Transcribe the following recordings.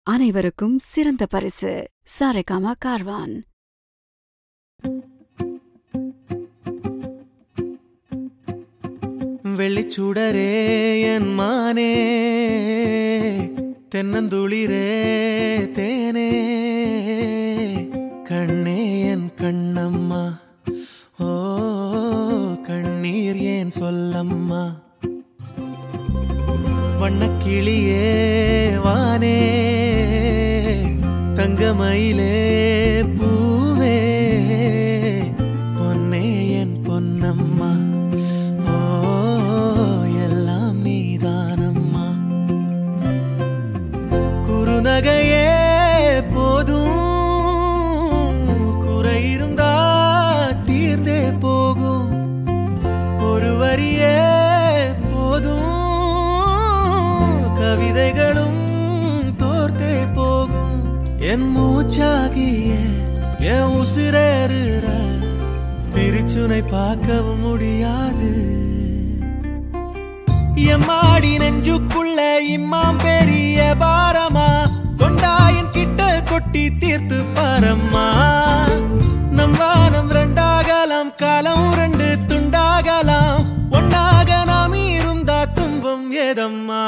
அனைவருக்கும் சிறந்த பரிசு சாரேகாமா கார்வான். வெள்ளிச்சுடரே என் மானே, தென்னந்துளிரே தேனே, கண்ணே என் கண்ணம்மா, ஓ கண்ணீர் ஏன் சொல்லம்மா. வண்ணக்கிளியே வானே, தங்கமயிலே பூவே, பொன்னே என் பொன்னம்மா, ஓ எல்லாம் நீதானம்மா. குறுநகையே போதும், குறை இருந்தா தீர்ந்தே போகும். ஒரு வரியே போதும், கவிதைகளும் தோர்த்தே போகும். என் மூச்சாகிய என் உசிரேறுற பிரிச்சுனை பார்க்கவும் முடியாது. எம்மாடி நெஞ்சுக்குள்ள இம்மாம் பெரிய பாரமா, கொண்டாயின் கிட்ட கொட்டி தீர்த்து பாரம்மா. நம் வானம் ரெண்டாகலாம், காலம் ரெண்டு துண்டாகலாம், ஒன்னாக நாம் இருந்தா துன்பம் ஏதம்மா.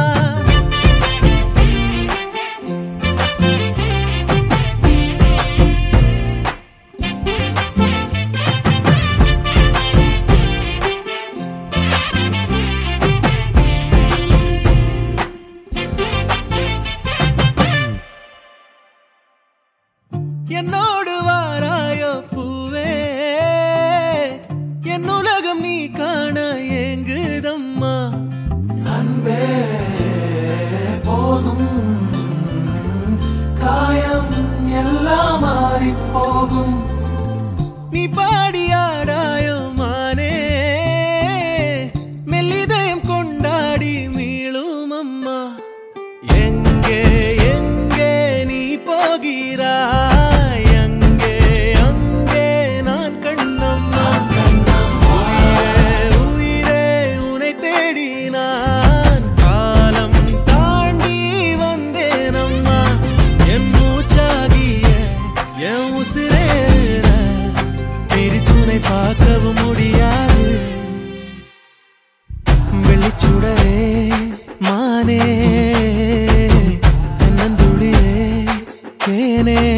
என்னோடு வாராயோ பூவே, என் உலகம் நீ காண ஏங்குதம்மா. அன்பே போதும், காயம் எல்லாம் மாறி போகும். நீ பாடியாடாயோ மானே, மெல்லிதயம் கொண்டாடி மீளும் அம்மா. எங்கே எங்கே நீ போகிறாய், பார்க்கவும் முடியாது. வெள்ளிச்சுடரே மானே, தென்னந்துளிரே தேனே,